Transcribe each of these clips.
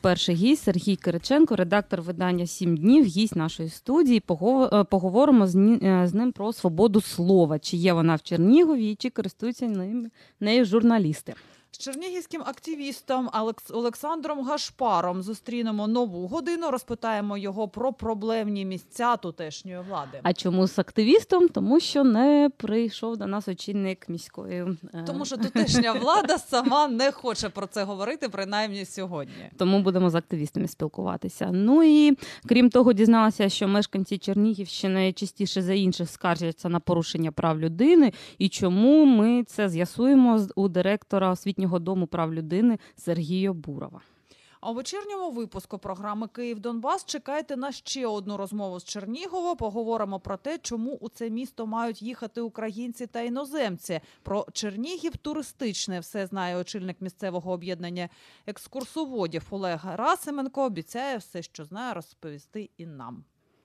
перший гість Сергій Кириченко, редактор видання «7 днів», гість нашої студії. Поговоримо з ним про свободу слова. Чи є вона в Чернігові і чи користуються нею журналісти. З чернігівським активістом Олександром Гашпаром зустрінемо нову годину, розпитаємо його про проблемні місця тутешньої влади. А чому з активістом? Тому що не прийшов до нас очільник міської... Тому що тутешня влада сама не хоче про це говорити, принаймні сьогодні. Тому будемо з активістами спілкуватися. Ну і крім того, дізналася, що мешканці Чернігівщини частіше за інших скаржаться на порушення прав людини. І чому ми це з'ясуємо у директора освітнього дому прав людини Сергія Бурова. А у вечірньому випуску програми «Київ-Донбас» чекайте на ще одну розмову з Чернігова. Поговоримо про те, чому у це місто мають їхати українці та іноземці. Про Чернігів туристичне все знає очільник місцевого об'єднання екскурсоводів Олег Герасименко. Обіцяє все, що знає, розповісти і нам.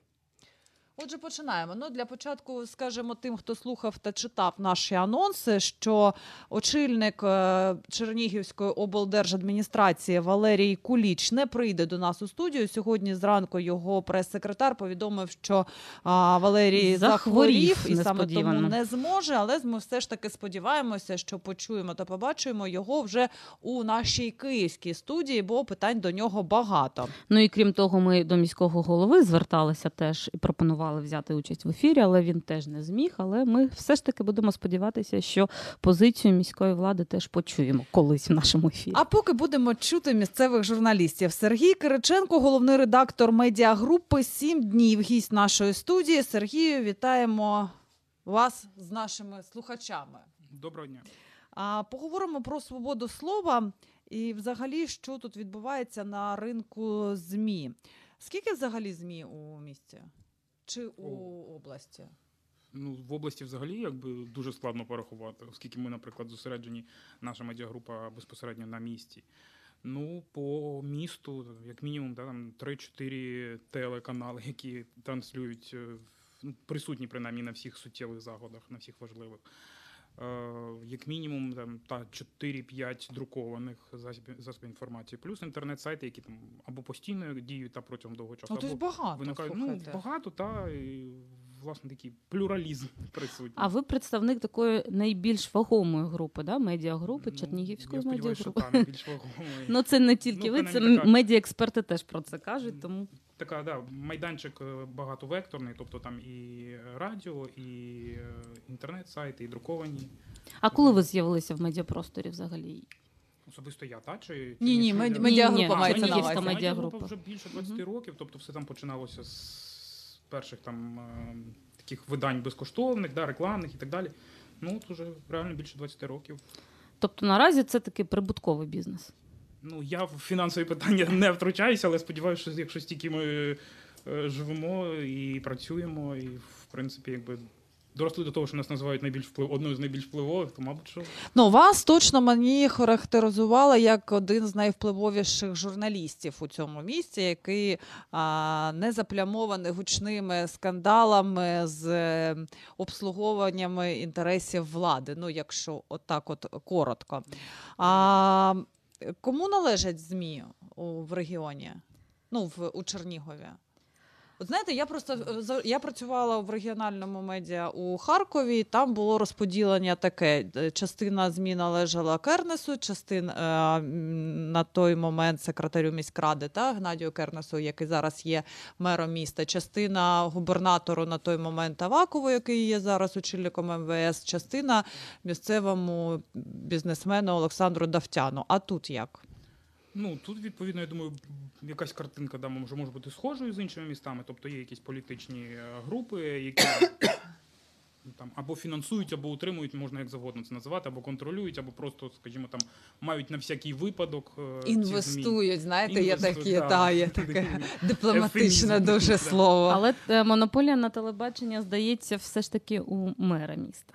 Отже, починаємо. Для початку скажемо тим, хто слухав та читав наші анонси, що очільник Чернігівської облдержадміністрації Валерій Куліч не прийде до нас у студію. Сьогодні зранку його прес-секретар повідомив, що Валерій захворів і саме тому не зможе, але ми все ж таки сподіваємося, що почуємо та побачимо його вже у нашій київській студії, бо питань до нього багато. Ну і крім того, ми до міського голови зверталися теж і пропонували взяти участь в ефірі, але він теж не зміг. Але ми все ж таки будемо сподіватися, що позицію міської влади теж почуємо колись в нашому ефірі. А поки будемо чути місцевих журналістів. Сергій Кириченко, головний редактор медіагрупи «7 днів», гість нашої студії. Сергію, вітаємо вас з нашими слухачами. Доброго дня. Поговоримо про свободу слова і взагалі, що тут відбувається на ринку ЗМІ. Скільки взагалі ЗМІ у місті? Чи у області? В області взагалі дуже складно порахувати, оскільки ми, наприклад, зосереджені, наша медіагрупа безпосередньо на місті. По місту, як мінімум, там 3-4 телеканали, які транслюють, присутні принаймні на всіх суттєвих заходах, на всіх важливих. Як мінімум 4-5 друкованих засобів інформації, плюс інтернет-сайти, які там або постійно діють та протягом довгого часу. Тобто багато, виникають, багато, і, власне, такий плюралізм присутній. А ви представник такої найбільш вагомої групи, да? Медіагрупи, Чернігівської медіагрупи? Я сподіваюся, що найбільш вагомої. Це не тільки ви, це медіаексперти теж про це кажуть, тому... Майданчик багатовекторний, тобто там і радіо, і інтернет-сайти, і друковані. А коли ви з'явилися в медіапросторі взагалі? Особисто я, так? Ні, медіагрупа мається на увазі. Медіагрупа вже більше 20 років, тобто все там починалося з перших там таких видань безкоштовних, рекламних і так далі. Вже реально більше 20 років. Тобто наразі це такий прибутковий бізнес? Я в фінансові питання не втручаюся, але сподіваюся, що якщо стільки ми живемо і працюємо, і, в принципі, доросли до того, що нас називають одною з найбільш впливових, то, мабуть, що... Вас точно мені характеризували як один з найвпливовіших журналістів у цьому місці, який не заплямований гучними скандалами з обслуговуваннями інтересів влади, якщо отак коротко. Кому належать ЗМІ в регіоні? У Чернігові? Знаєте, я працювала в регіональному медіа у Харкові, і там було розподілення таке. Частина ЗМІ належала Кернесу, частина на той момент секретарю міськради, Геннадію Кернесу, який зараз є мером міста, частина губернатору на той момент Авакову, який є зараз очільником МВС, частина місцевому бізнесмену Олександру Давтяну. А тут як? Тут, відповідно, я думаю, якась картинка може бути схожою з іншими містами. Тобто є якісь політичні групи, які або фінансують, або утримують, можна як завгодно це називати, або контролюють, або просто, скажімо, мають на всякий випадок. Інвестують, знаєте, є таке дипломатичне дуже слово. Але монополія на телебачення, здається, все ж таки у мера міста.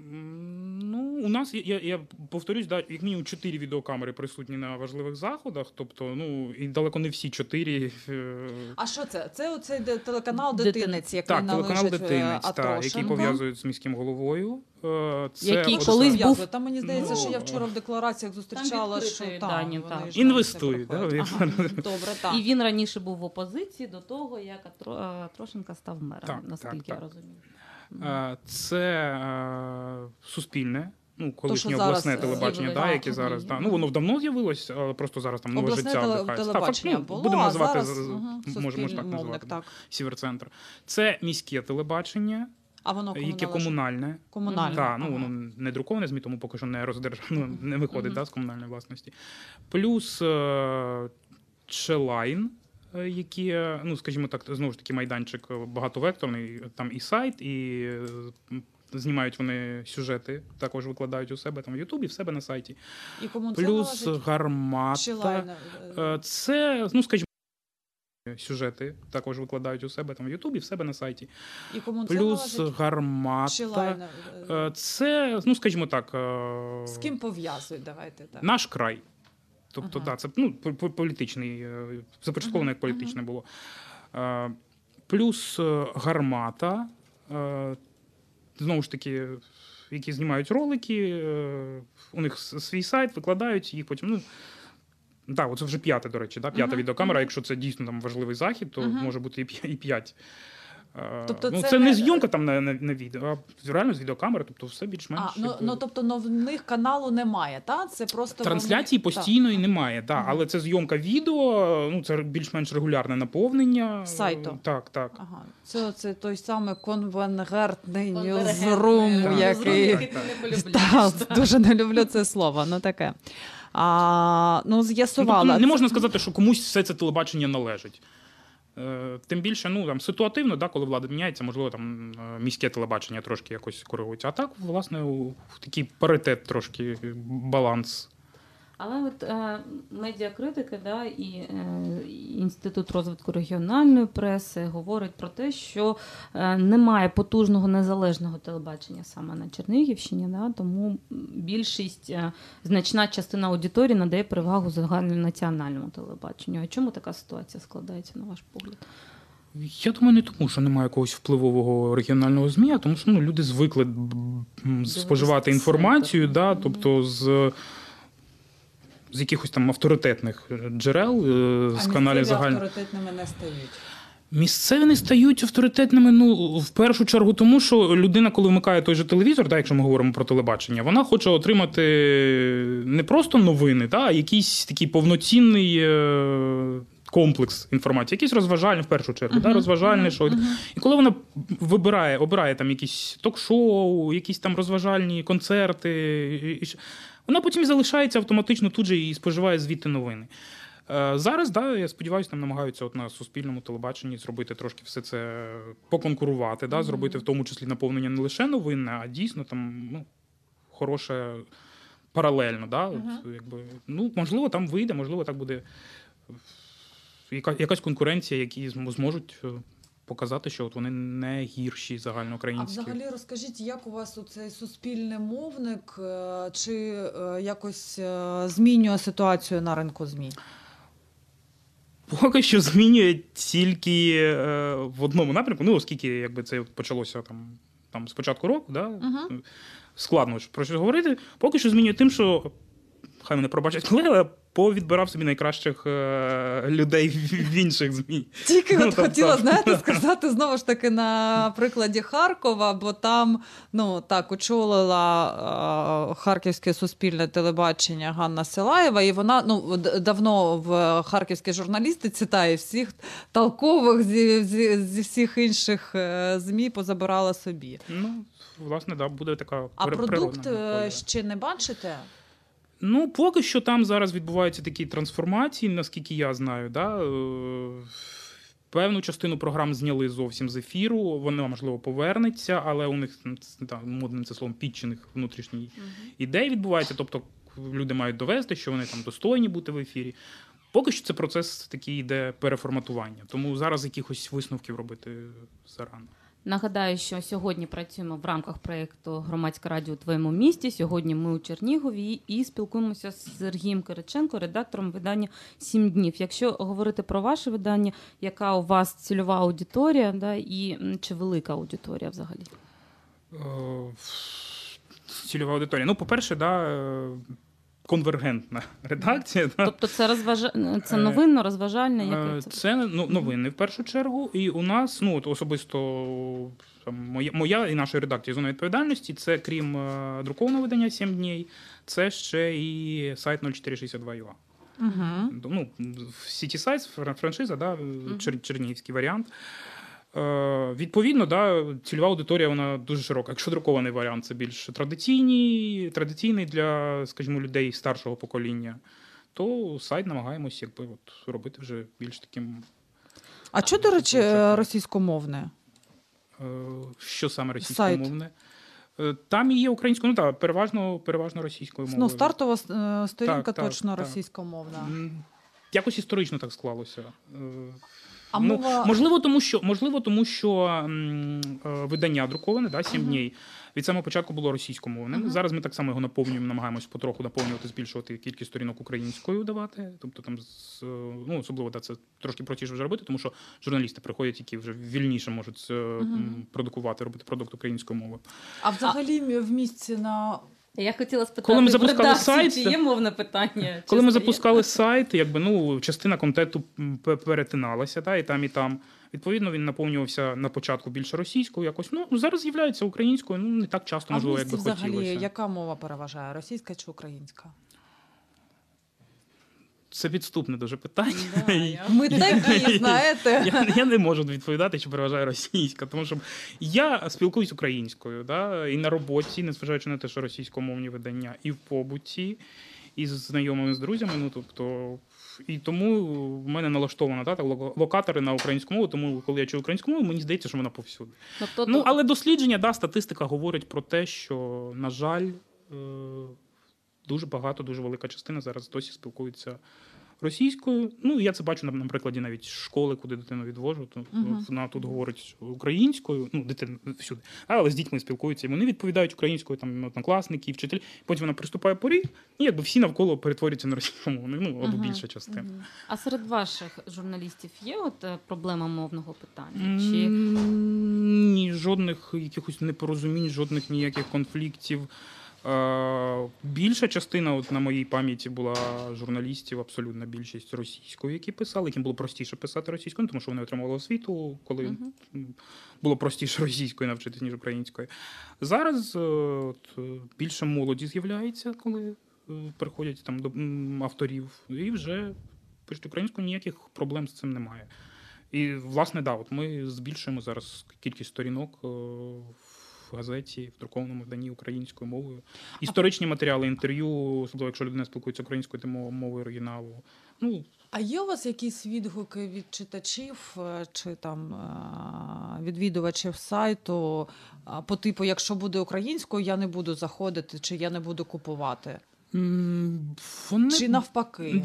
Ну, у нас, я повторюсь, да, як мінімум 4 відеокамери присутні на важливих заходах, тобто, ну, і далеко не всі 4. А що це? Це оцей телеканал «Дитинець», який так, телеканал належить «Дитинець», Атрошенко. який пов'язують з міським головою. Це Який от- колись був... Там, мені здається, що я вчора в деклараціях зустрічала, Там що відкриті там дані, вони так. ж Інвестують, там да, все в проходять. Добре, так. І він раніше був в опозиції до того, як Атрошенко став мером, Так, наскільки так, я так. розумію. Це Суспільне, ну, колишнє що обласне зараз телебачення, з'явилось. да, яке зараз, да, ну, воно давно з'явилось, але просто зараз там нове Обласне життя вдихається. телебачення Так, було, будемо а називати, зараз можемо ж так суспільний назвати, мовник, так. Сіверцентр. Це міське телебачення, А воно кому яке належить? комунальне. Комунальне. Так, ну Ага. воно не друковане ЗМІ, тому поки що не роздержано, не виходить да, з комунальної власності. Плюс Челайн, які, ну, скажімо так, знову ж таки, майданчик багатовекторний, там і сайт, і знімають вони сюжети, також викладають у себе там в Ютубі, в себе на сайті. І кому це Плюс належить? Гармата. Чи лайн? Це, ну, скажімо, сюжети також викладають у себе там в Ютубі, в себе на сайті. І кому це Плюс належить? Гармата. Чи лайн? Це, ну, скажімо так, З ким пов'язують, давайте так. наш край. Тобто, Ага. да, це ну, політичний, започатковано як політичне було. Плюс Гармата, знову ж таки, які знімають ролики, у них свій сайт, викладають їх потім. Ну, так, оце вже 5, до речі, да, 5 відеокамера. Якщо це дійсно там важливий захід, то може бути і 5. Тобто ну, це це не- не зйомка там на відео, а реально з відеокамери, тобто все більш-менш. Тобто в них каналу немає, та? Це просто Трансляції вони... постійної немає, да, але це зйомка відео, ну це більш-менш регулярне наповнення. Сайту. Так. Ага. Це той самий конвенгертний Конвергентний ньюзрум, ньюзрум, який... який ти не полюбляєш. Так, дуже не люблю це слово, ну таке. Ну, Ну, з'ясувала. тобто, не можна сказати, що комусь все це телебачення належить. Тим більше, ну там ситуативно, да, коли влада міняється, можливо, там міське телебачення трошки якось коригується. А так, власне, такий паритет трошки, баланс. Але от медіакритики, да, і Інститут розвитку регіональної преси говорить про те, що немає потужного незалежного телебачення саме на Чернігівщині, да, тому більшість, значна частина аудиторії надає перевагу загальнонаціональному телебаченню. А чому така ситуація складається, на ваш погляд? Я думаю, не тому, що немає якогось впливового регіонального ЗМІ, а тому що люди звикли споживати інформацію, да, тобто з якихось там авторитетних джерел, з каналів загальних. авторитетними не стають. Місцеві не стають авторитетними, ну, в першу чергу тому, що людина, коли вмикає той же телевізор, так, якщо ми говоримо про телебачення, вона хоче отримати не просто новини, а якийсь такий повноцінний комплекс інформації, якийсь розважальний, в першу чергу, розважальне шоу. І коли вона обирає там якісь ток-шоу, якісь там розважальні концерти, вона потім залишається автоматично тут же і споживає звідти новини. Зараз, да, я сподіваюся, там намагаються от на суспільному телебаченні зробити трошки все це, поконкурувати, да, зробити в тому числі наповнення не лише новинне, а дійсно там, ну, хороше паралельно. Да, от, якби, ну, можливо, там вийде, можливо, так буде якась конкуренція, які зможуть показати, що от вони не гірші загальноукраїнські. А взагалі розкажіть, як у вас цей суспільний мовник, чи якось змінює ситуацію на ринку ЗМІ? Поки що змінює тільки в одному напрямку, ну, оскільки якби це почалося там з початку року, да? Складно про що говорити. Поки що змінює тим, що, хай мене пробачать колеги, але повідбирав собі найкращих людей в інших ЗМІ. Тільки от хотіла, знаєте, сказати знову ж таки на прикладі Харкова, бо там, ну, так, очолила харківське суспільне телебачення Ганна Силаєва, і вона, ну, давно в харківській журналістиці та і всіх толкових зі всіх інших ЗМІ позабирала собі. Ну, власне, да, буде така А продукт природна ще не бачите? Ну, поки що там зараз відбуваються такі трансформації, наскільки я знаю. Да? Певну частину програм зняли зовсім з ефіру, вона, можливо, повернеться, але у них, модним це словом, підчених внутрішніх ідей відбувається, тобто люди мають довести, що вони там достойні бути в ефірі. Поки що це процес такий йде переформатування, тому зараз якихось висновків робити зарано. Нагадаю, що сьогодні працюємо в рамках проєкту «Громадське радіо у твоєму місті». Сьогодні ми у Чернігові і спілкуємося з Сергієм Кириченко, редактором видання «7 днів». Якщо говорити про ваше видання, яка у вас цільова аудиторія, да, і чи велика аудиторія взагалі? Цільова аудиторія. Ну, по-перше, конвергентна редакція. Тобто це новинно-розважальне? Яке це? Це новини в першу чергу. І у нас, особисто моя і нашої редакції «Зона відповідальності», це крім друкованого видання «7 днів», це ще і сайт 0462.ua. Угу. Сіті сайт, франшиза, чернігівський варіант. Відповідно, цільова аудиторія вона дуже широка. Якщо друкований варіант, це більш традиційний для, скажімо, людей старшого покоління, то сайт намагаємось робити вже більш таким. А що, до речі, російськомовне? Що саме російськомовне? Там і є українською, переважно російською мовою. Стартова сторінка точно російськомовна. Якось історично так склалося. Можливо, тому що видання друковане, 7 днів, від самого початку було російськомовним. Зараз ми так само його наповнюємо, намагаємось потроху наповнювати, збільшувати кількість сторінок українською давати. Тобто там, особливо це трошки простіше вже робити, тому що журналісти приходять, які вже вільніше можуть робити продукт українською мовою. А взагалі в місці на... Я хотіла спитати, коли ми запускали сайт, чи є мовне питання? Коли ми запускали сайт, частина контенту перетиналася, і там. Відповідно, він наповнювався на початку більше російською якось. Зараз з'являється українською, не так часто, можливо, як би хотілося. А в місті взагалі яка мова переважає, російська чи українська? Це підступне дуже питання. Ми такі, знаєте. Я не можу відповідати, чи переважає російська, тому що я спілкуюсь українською, і на роботі, незважаючи на те, що російськомовні видання, і в побуті, і з знайомими, з друзями, і тому в мене налаштовано локатори на українську мову, тому коли я чую українську мову, мені здається, що вона повсюди. Але дослідження, статистика говорить про те, що, на жаль, дуже велика частина зараз досі спілкується російською. Я це бачу на прикладі навіть школи, куди дитину відвожу. Вона тут говорить українською, дитина всюди, але з дітьми спілкуються. І вони відповідають українською, однокласники, вчителі. Потім вона приступає поріг, і всі навколо перетворюються на російськомовну, або більша частина. А серед ваших журналістів є проблема мовного питання? Чи... Ні, жодних якихось непорозумінь, жодних ніяких конфліктів. Більша частина на моїй пам'яті була журналістів, абсолютна більшість російською, які писали, яким було простіше писати російською, тому що вони отримували освіту, коли було простіше російською навчитися, ніж українською. Зараз більше молоді з'являється, коли приходять до авторів, і вже пишуть українською, ніяких проблем з цим немає. І, власне, ми збільшуємо зараз кількість сторінок в газеті, в друкованому виданні українською мовою. Історичні матеріали, інтерв'ю, особливо якщо людина спілкується українською, то мовою оригіналу. А є у вас якісь відгуки від читачів чи відвідувачів сайту по типу, якщо буде українською, я не буду заходити, чи я не буду купувати? Чи навпаки?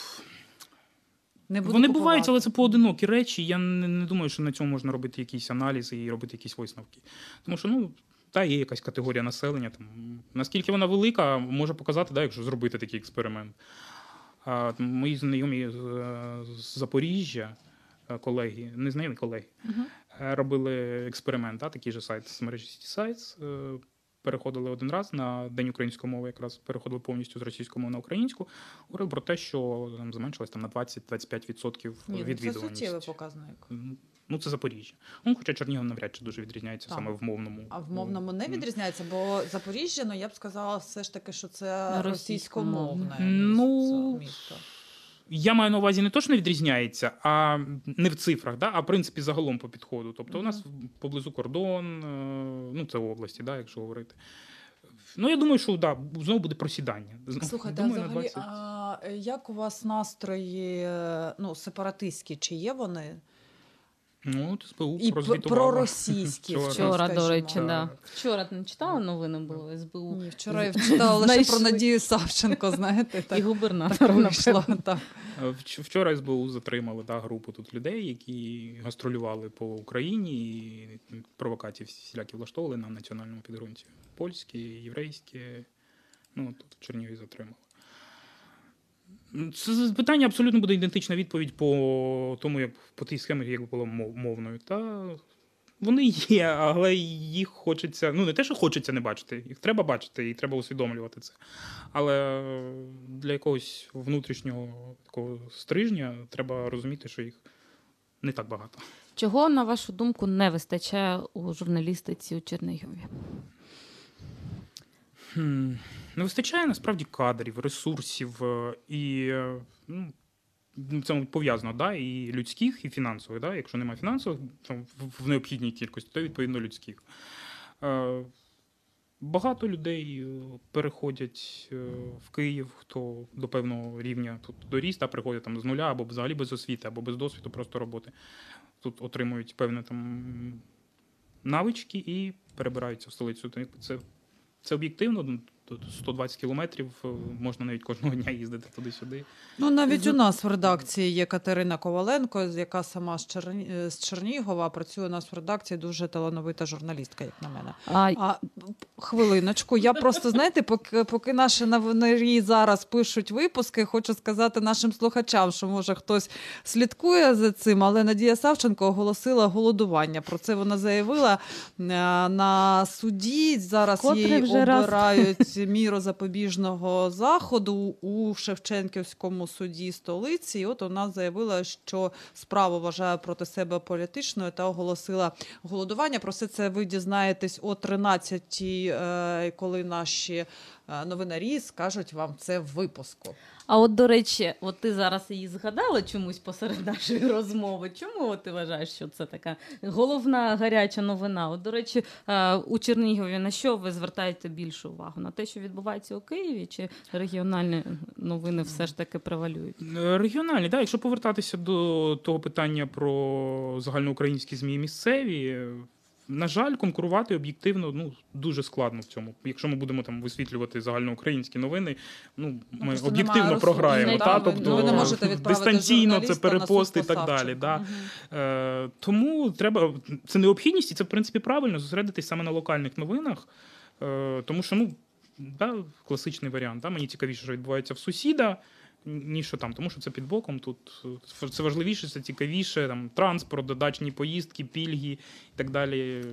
Вони бувають, але це поодинокі речі. Я не думаю, що на цьому можна робити якісь аналізи і робити якісь висновки. Тому що, є якась категорія населення. Наскільки вона велика, може показати, якщо зробити такий експеримент. Мої знайомі з Запоріжжя, колеги, незнайомі колеги, робили експеримент, такий же сайт з мережі City Sites. Переходили один раз на День української мови, якраз переходили повністю з російської мови на українську, говорили про те, що зменшилось на 20-25% відвідуваність. Це суттєвий показник. Це Запоріжжя. Хоча Чернігів навряд чи дуже відрізняється саме в мовному. А в мовному не відрізняється, бо Запоріжжя, я б сказала все ж таки, що це російськомовне місто. Я маю на увазі не то, що не відрізняється, а не в цифрах, а в принципі загалом по підходу. Тобто у нас поблизу кордон, це в області, якщо говорити. Я думаю, що знову буде просідання. Слухайте, взагалі, як у вас настрої сепаратистські? Чи є вони? Ну, от СБУ І розвітувала. проросійські. Вчора, до речі, скажімо. да. Вчора ти не читала новини було СБУ? Ні, вчора я читала лише Знайшли. про Надію Савченко, знаєте. І Так губернатора, вийшло. напевно. Так. Вчора СБУ затримали групу тут людей, які гастролювали по Україні і провокації всілякі влаштовували на національному підґрунті. Польські, єврейські, ну, тут в Чернігові затримали. Це питання абсолютно буде ідентична відповідь по тому, як по тій схемі, як було мовною. Та вони є, але їх хочеться, ну не те, що хочеться не бачити, їх треба бачити і треба усвідомлювати це. Але для якогось внутрішнього такого стрижня треба розуміти, що їх не так багато. Чого, на вашу думку, не вистачає у журналістиці у Чернігові? Не вистачає насправді кадрів, ресурсів і ну, це пов'язано, да, і людських, і фінансових. Да? Якщо немає фінансових, то в необхідній кількості, то відповідно людських. Багато людей переходять в Київ, хто до певного рівня тут доріс, та приходять там з нуля, або взагалі без освіти, або без досвіду просто роботи. Тут отримують певні там навички і перебираються в столицю. Це об'єктивно, 120 кілометрів, можна навіть кожного дня їздити туди-сюди. Ну, навіть у нас в редакції є Катерина Коваленко, яка сама з Чернігова, працює у нас в редакції, дуже талановита журналістка, як на мене. Хвилиночку, я просто, знаєте, поки наші новинарі зараз пишуть випуски, хочу сказати нашим слухачам, що, може, хтось слідкує за цим, але Надія Савченко оголосила голодування. Про це вона заявила на суді. Зараз їй обирають міру запобіжного заходу у Шевченківському суді столиці. І от вона заявила, що справу вважає проти себе політичною та оголосила голодування. Про все це ви дізнаєтесь о 13-й, коли наші новинарі скажуть вам це в випуску. А от, до речі, от ти зараз її згадала чомусь посеред нашої розмови. Чому ти вважаєш, що це така головна гаряча новина? От, до речі, у Чернігові на що ви звертаєте більшу увагу? На те, що відбувається у Києві, чи регіональні новини все ж таки превалюють? Регіональні, так. Якщо повертатися до того питання про загальноукраїнські ЗМІ місцеві, на жаль, конкурувати об'єктивно дуже складно в цьому. Якщо ми будемо там висвітлювати загальноукраїнські новини, ми об'єктивно програємо. Тобто ви не можете відправити дистанційно це журналіста перепост і на суд так далі. Савченко. Да. Тому треба, це необхідність, і це в принципі правильно зосередитись саме на локальних новинах, тому що класичний варіант. Мені цікавіше, що відбувається в сусіда, ніж що там, тому що це під боком, тут це важливіше, це цікавіше, там транспорт, додачні поїздки, пільги і так далі.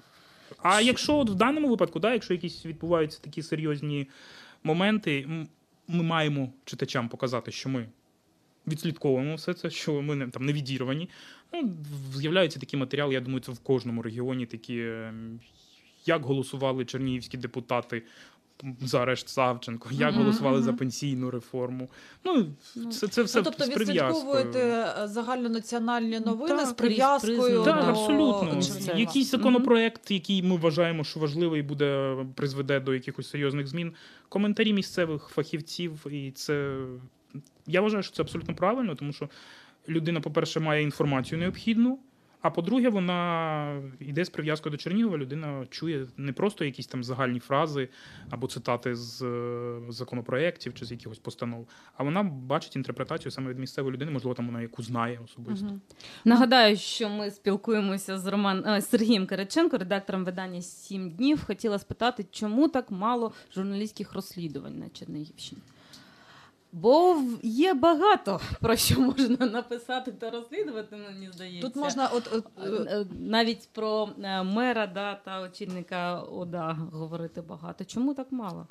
А якщо в даному випадку, якщо якісь відбуваються такі серйозні моменти, ми маємо читачам показати, що ми відслідковуємо все це, що ми там не відірвані. З'являються такі матеріали, я думаю, це в кожному регіоні такі, як голосували чернігівські депутати за арешт Савченко, як голосували за пенсійну реформу. Це все тобто з прив'язкою. відслідковуєте загальнонаціональні новини з прив'язкою Так, до абсолютно. Чернігова. Якийсь законопроект, який ми вважаємо, що важливий, призведе до якихось серйозних змін. Коментарі місцевих фахівців. І це, я вважаю, що це абсолютно правильно, тому що людина, по-перше, має інформацію необхідну, а по-друге, вона йде з прив'язкою до Чернігова, людина чує не просто якісь там загальні фрази або цитати з законопроєктів чи з якихось постанов, а вона бачить інтерпретацію саме від місцевої людини, можливо, там вона яку знає особисто. Нагадаю, що ми спілкуємося з Сергієм Кириченко, редактором видання «7 днів». Хотіла спитати, чому так мало журналістських розслідувань на Чернігівщині? Бо є багато, про що можна написати та розслідувати, мені здається. Тут можна навіть про мера та очільника ОДА говорити багато. Чому так мало?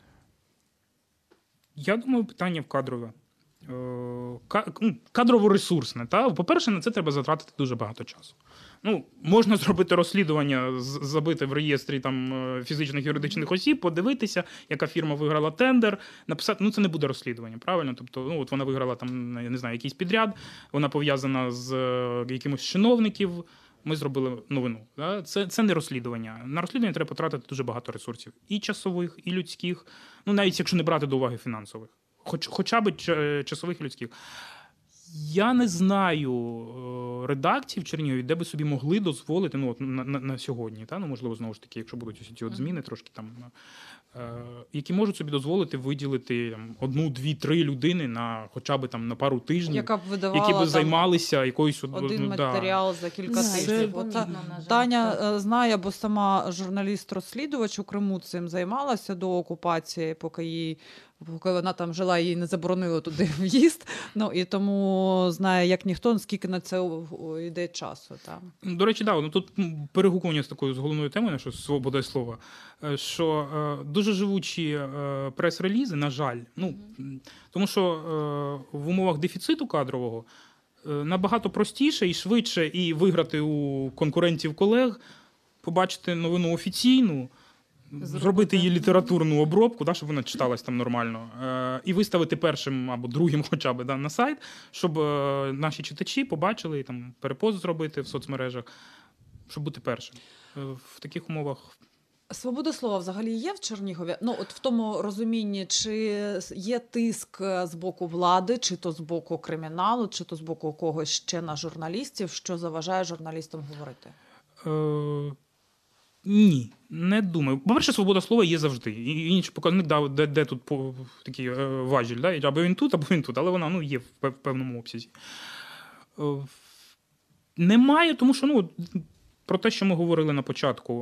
Я думаю, питання в кадрове. Кадрово-ресурсне. По-перше, на це треба затратити дуже багато часу. Можна зробити розслідування, забити в реєстрі фізичних юридичних осіб, подивитися, яка фірма виграла тендер, написати, це не буде розслідування, правильно? Тобто, от вона виграла я не знаю, якийсь підряд, вона пов'язана з якимось чиновників, ми зробили новину. Це не розслідування. На розслідування треба потратити дуже багато ресурсів. І часових, і людських, навіть якщо не брати до уваги фінансових. Хоча б часових і людських. Я не знаю, редакцій в Чернігові, де би собі могли дозволити, ну, от на сьогодні, та, ну, можливо, знову ж таки, якщо будуть усі ці от зміни трошки там, які можуть собі дозволити виділити там, 1, 2, 3 людини на хоча б там на пару тижнів, Яка б видавала які б займалися якоюсь один матеріал за кілька Це тижнів. От, помітно, на жаль, Таня так. знає, бо сама журналіст-розслідувач у Криму цим займалася до окупації, поки вона там жила, їй не заборонили туди в'їзд. Ну, і тому знає, як ніхто, скільки на це йде часу. Там. До речі, да, ну, тут перегукування з такою з головною темою, що свобода слова, що дуже живучі прес-релізи, на жаль, ну, тому що в умовах дефіциту кадрового набагато простіше і швидше і виграти у конкурентів-колег, побачити новину офіційну, зробити її літературну обробку, да, щоб вона читалась там нормально, і виставити першим або другим хоча б, да, на сайт, щоб наші читачі побачили, там, перепост зробити в соцмережах, щоб бути першим. В таких умовах... Свобода слова взагалі є в Чернігові? Ну, от в тому розумінні, чи є тиск з боку влади, чи то з боку криміналу, чи то з боку когось ще на журналістів, що заважає журналістам говорити? Ні, не думаю. По-перше, свобода слова є завжди. І інший показник, да, де тут такий важіль, да? Або він тут, але вона, ну, є в певному обсязі. Немає, тому що, ну, про те, що ми говорили на початку,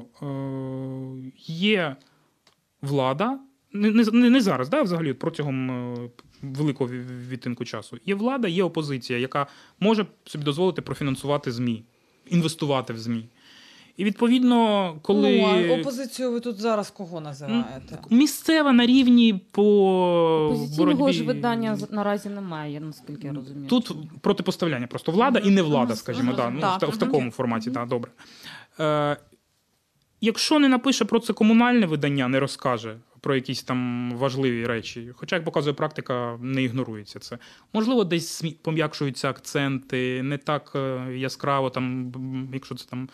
є влада, не зараз, да, взагалі, протягом великого відтинку часу. Є влада, є опозиція, яка може собі дозволити профінансувати ЗМІ, інвестувати в ЗМІ. І, відповідно, коли... Ну, а опозицію ви тут зараз кого називаєте? Місцева на рівні по Опозиційного боротьбі. ж видання наразі немає, наскільки я розумію. Тут протипоставляння просто влада і не влада, скажімо, да, ну, так. в такому форматі, да, добре. Якщо не напише про це комунальне видання, не розкаже про якісь там важливі речі, хоча, як показує практика, не ігнорується це. Можливо, десь пом'якшуються акценти, не так яскраво, там, якщо це там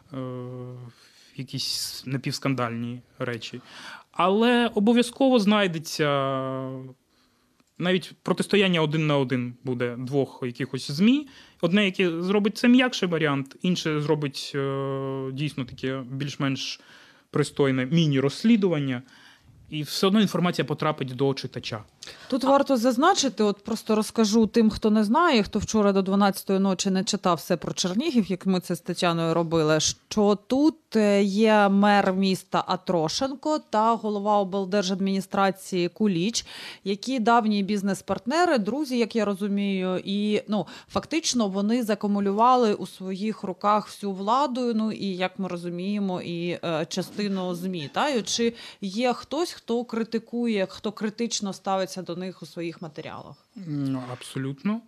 якісь напівскандальні речі. Але обов'язково знайдеться навіть протистояння 1 на 1 буде 2 якихось ЗМІ. Одне, яке зробить це м'якший варіант, інше зробить дійсно таке більш-менш пристойне міні-розслідування. І все одно інформація потрапить до читача. Тут варто зазначити, от просто розкажу тим, хто не знає, хто вчора до 12-ї ночі не читав все про Чернігів, як ми це з Тетяною робили, що тут є мер міста Атрошенко та голова облдержадміністрації Куліч, які давні бізнес-партнери, друзі, як я розумію, і ну, фактично вони закумулювали у своїх руках всю владу, ну і, як ми розуміємо, і частину ЗМІ. Та? Чи є хтось, хто критикує, хто критично ставиться до них у своїх матеріалах? Абсолютно.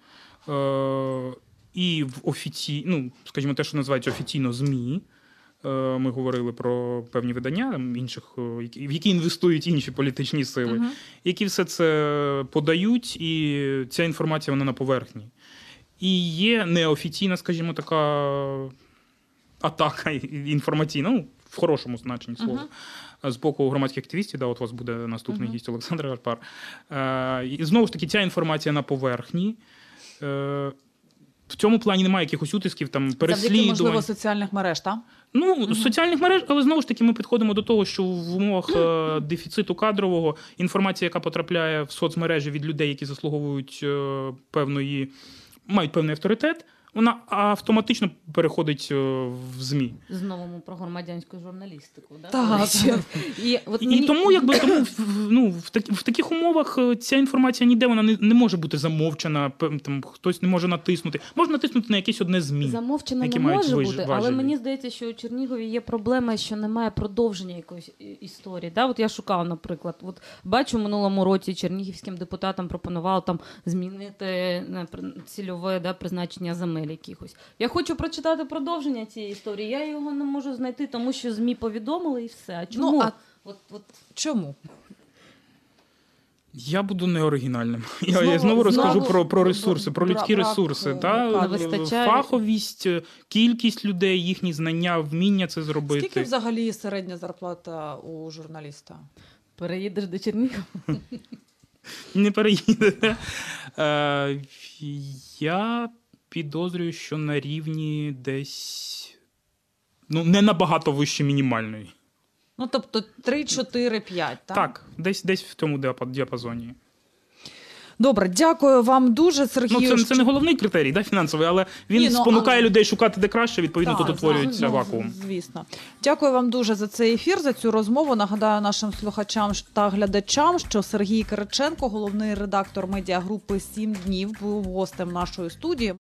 І в ну, скажімо, те, що називається офіційно ЗМІ, ми говорили про певні видання, інших, в які інвестують інші політичні сили, які все це подають, і ця інформація вона на поверхні. І є неофіційна, скажімо, така атака інформаційна, ну, в хорошому значенні слова. З боку громадських активістів, да, от у вас буде наступний гість Олександр Гарпар. І знову ж таки, ця інформація на поверхні. В цьому плані немає якихось утисків, там, переслідувань. Завдяки, можливо, соціальних мереж, так? Ну, соціальних мереж, але знову ж таки ми підходимо до того, що в умовах дефіциту кадрового інформація, яка потрапляє в соцмережі від людей, які заслуговують мають певний авторитет, вона автоматично переходить в ЗМІ. Знову ми про громадянську журналістику. Да? Так. І тому, в таких умовах ця інформація ніде, вона не може бути замовчена, там, хтось не може натиснути. Можна натиснути на якесь одне ЗМІ. Замовчена не може бути, але мені здається, що у Чернігові є проблема, що немає продовження якоїсь історії. Да? От я шукала, наприклад, от бачу, в минулому році чернігівським депутатам пропонували там змінити цільове призначення земель якихось. Я хочу прочитати продовження цієї історії, я його не можу знайти, тому що ЗМІ повідомили і все. А чому? Чому? Я буду неоригінальним. Я знову розкажу про ресурси, про людські ресурси. Фаховість, кількість людей, їхні знання, вміння це зробити. Скільки взагалі середня зарплата у журналіста? Переїдеш до Чернігова? Не переїдете. підозрюю, що на рівні десь, не набагато вище мінімальної. Тобто 3, 4, 5, так? Так, десь в цьому діапазоні. Добре, дякую вам дуже, Сергію. Це не головний критерій, фінансовий, але він спонукає людей шукати де краще, відповідно, тут утворюється вакуум. Звісно. Дякую вам дуже за цей ефір, за цю розмову. Нагадаю нашим слухачам та глядачам, що Сергій Кириченко, головний редактор медіагрупи «7 днів», був гостем нашої студії.